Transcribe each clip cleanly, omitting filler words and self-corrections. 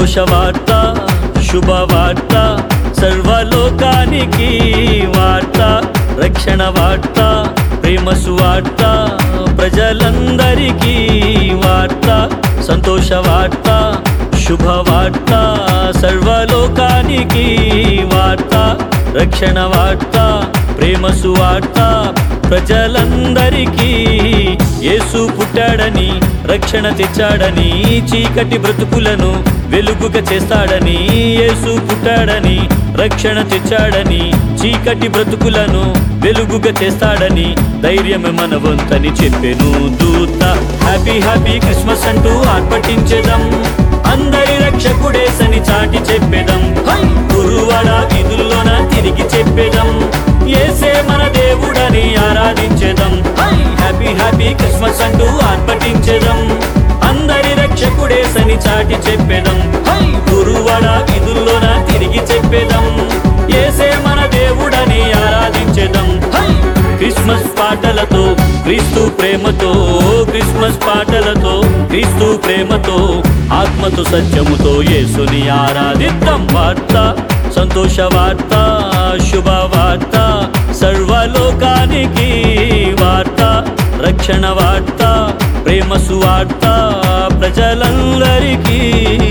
సంతోషవార్త శుభవార్త సర్వలోకానికి వార్త రక్షణ వార్త ప్రేమ సువార్త ప్రజలందరికీ వార్త సంతోషవార్త శుభవార్త సర్వలోకానికి వార్త రక్షణ వార్త ప్రేమ సువార్త ప్రజలందరికీ యేసు పుట్టాడని రక్షణ తెచ్చాడని చీకటి బ్రతుకులను వెలుగుగా చేస్తాడని యేసు పుట్టాడని రక్షణ తెచ్చాడని చీకటి బ్రతుకులను వెలుగుగా చేస్తాడని ధైర్యమే మన వంతని చెప్పెను దూత హ్యాపీ హ్యాపీ క్రిస్మస్ అంటూ ఆర్భటించెదం అందరి రక్షకుడేసని చాటి చెప్పెదం గురువాడ వీధుల్లోన తిరిగి చెప్పెదం యేసే మన దేవుడని ఆరాధించెదం హ్యాపీ హ్యాపీ క్రిస్మస్ అంటూ ఆర్భటించెదం అందరి రక్షకుడేసని చాటి చెప్పెదం గురువాడ వీధుల్లోన తిరిగి చెప్పెదం యేసే మన దేవుడని ఆరాధించెదం క్రిస్మస్ పాటలతో క్రీస్తు ప్రేమతో క్రిస్మస్ పాటలతో క్రీస్తు ప్రేమతో ఆత్మతో సత్యముతో యేసుని ఆరాధిద్దాం వార్త సంతోష వార్త శుభవార్త సర్వలోకానికి వార్త రక్షణ వార్త ప్రేమ సువార్త ప్రజలందరికీ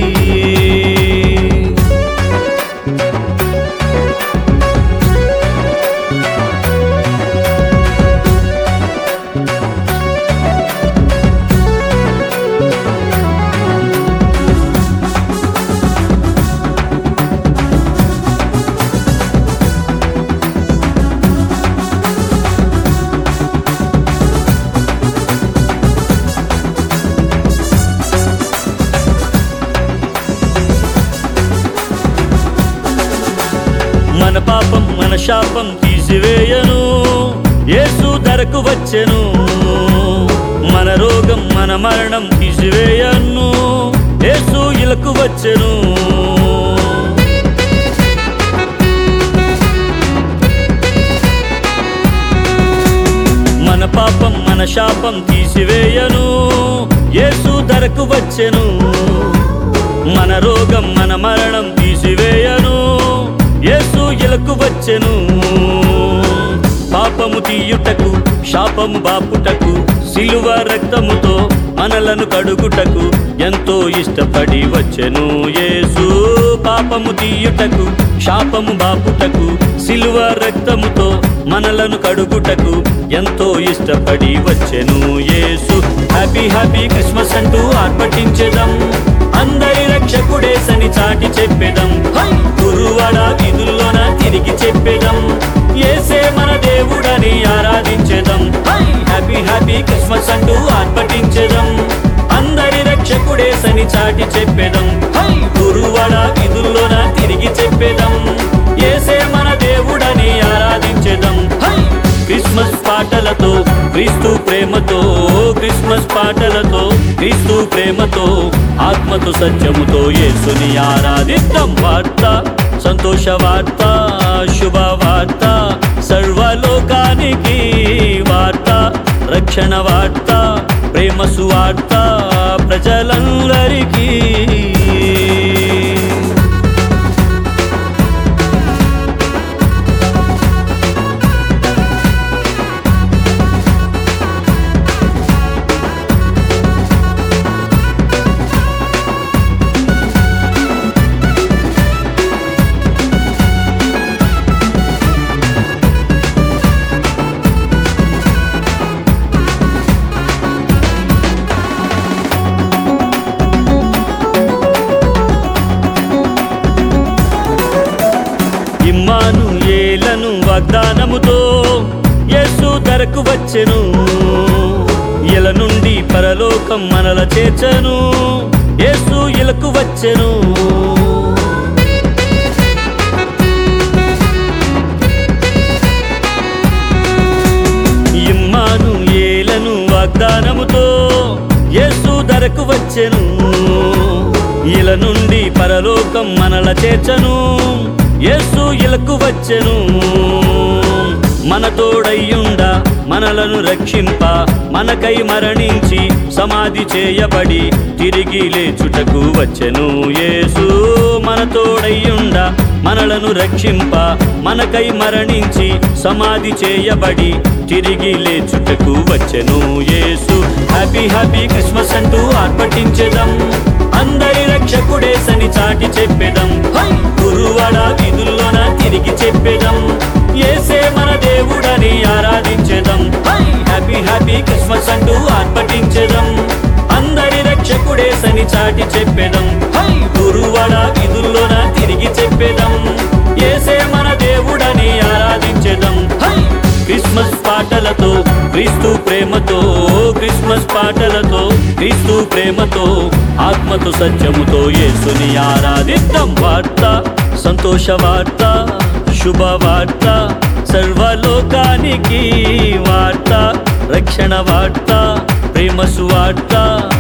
మన పాపం మన శాపం తీసివేయను యేసు ధరకు వచ్చెను మన రోగం మన మరణం తీసివేయను యేసు ఇలకు వచ్చెను మన పాపం మన శాపం తీసివేయను యేసు ధరకు వచ్చెను మన రోగం మన మరణం తీసివేయను యేసు ఇలకు వచ్చెను పాపము తీయుటకు శాపము బాపుటకు సిలువ రక్తముతో మనలను కడుగుటకు ఎంతో ఇష్టపడి వచ్చెను యేసు పాపము తీయుటకు శాపము బాపుటకు సిలువ రక్తముతో మనలను కడుగుటకు ఎంతో ఇష్టపడి వచ్చెను యేసు హ్యాపీ హ్యాపీ క్రిస్మస్ అంటూ ఆర్భటించెదం అందరి రక్షకుడేసని చాటి చెప్పెదం గురువాడ వీధుల్లోన తిరిగి చెప్పెదం యేసే మన దేవుడని ఆరాధించెదం హ్యాపీ హ్యాపీ క్రిస్మస్ అంటూ ఆర్భటించెదం అందరి రక్షకుడేసని చాటి చెప్పెదం గురువాడ వీధుల్లోన తిరిగి చెప్పెదం యేసే మన దేవుడని ఆరాధించెదం క్రిస్మస్ పాటలతో క్రీస్తు ప్రేమతో క్రిస్మస్ పాటలతో క్రీస్తు ప్రేమతో ఆత్మతో సత్యముతో యేసుని ఆరాధిద్దాం వార్త సంతోష వార్త శుభవార్త సర్వలోకానికి వార్త రక్షణ వార్త ప్రేమ సువార్త ప్రజలందరికీ ఇమ్మానుయేలను వాగ్దానముతో యేసు ధరకు వచ్చెను ఇల నుండి పరలోకం మనల చేర్చెను యేసు ఇలకు వచ్చెను ఇమ్మానుయేలను వాగ్దానముతో యేసు ధరకు వచ్చెను ఇల నుండి పరలోకం మనల చేర్చెను యేసు ఇలకు వచ్చెను మన తోడయ్యుండా మనలను రక్షింప మనకై మరణించి సమాధి చేయబడి తిరిగి లేచుటకు వచ్చెను యేసు మన తోడయ్యుండ మనలను రక్షింప మనకై మరణించి సమాధి చేయబడి తిరిగి లేచుటకు వచ్చెను యేసు. హ్యాపీ హ్యాపీ క్రిస్మస్ అంటూ ఆర్భటించెదం, అందరి రక్షకుడేసని చాటి చెప్పెదం, గురువాడ వీధుల్లోన తిరిగి చెప్పెదం, యేసే మన దేవుడని ఆరాధించెదం. హ్యాపీ హ్యాపీ క్రిస్మస్ అంటూ ఆర్భటించెదం, అందరి రక్షకుడేసని చాటి చెప్పెదం, గురువాడ వీధుల్లోన తిరిగి చెప్పెదం, యేసే మన దేవుడని ఆరాధించెదం. క్రిస్మస్ పాటలతో క్రీస్తు ప్రేమతో, క్రిస్మస్ పాటలతో క్రీస్తు ప్రేమతో, ఆత్మతో సత్యముతో యేసుని ఆరాధిద్దాం. వార్త, సంతోష వార్త, శుభవార్త, సర్వలోకానికి వార్త, రక్షణ వార్త, ప్రేమ సువార్త,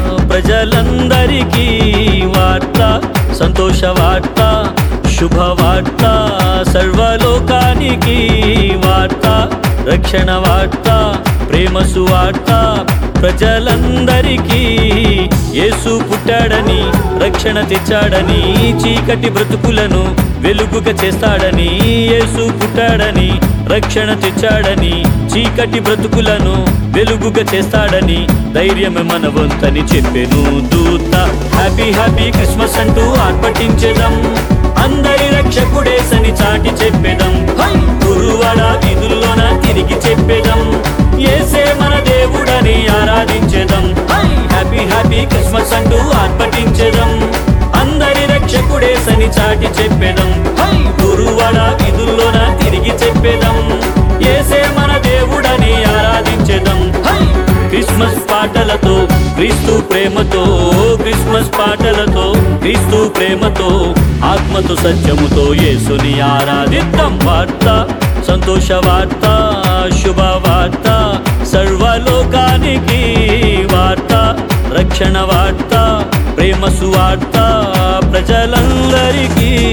ప్రజలందరికీ వార్త, సంతోష వార్త, శుభవార్త, సర్వలోకానికి వార్త, రక్షణ వార్త, ప్రేమ సువార్త, ప్రజలందరికీ. యేసు పుట్టాడని, రక్షణ తెచ్చాడని, చీకటి బ్రతుకులను వెలుగుగా చేస్తాడని. యేసు పుట్టాడని, రక్షణ తెచ్చాడని, చీకటి బ్రతుకులను వెలుగుగా చేస్తాడని, ధైర్యమే మన వంతని చెప్పెను దూత. హ్యాపీ హ్యాపీ క్రిస్మస్ అంటూ ఆర్భటించెదం, అందరి రక్షకుడేసని చాటి చెప్పెదం, గురువాడ వీధుల్లోన తిరిగి చెప్పెదం, యేసే మన దేవుడని ఆరాధించెదం. హ్యాపీ హ్యాపీ క్రిస్మస్ అంటూ ఆర్భటించెదం, అందరి రక్షకుడేసని చాటి చెప్పెదం, గురువాడ వీధుల్లోన తిరిగి చెప్పెదం, యేసే మన దేవుడని ఆరాధించెదం. క్రిస్మస్ పాటలతో క్రీస్తు ప్రేమతో, క్రిస్మస్ పాటలతో క్రీస్తు ప్రేమతో, ఆత్మతో సత్యముతో యేసుని ఆరాధిద్దాం. వార్త, సంతోష వార్త, శుభవార్త, సర్వలోకానికి వార్త, రక్షణ వార్త, ప్రేమ సువార్త, ప్రజలందరికీ.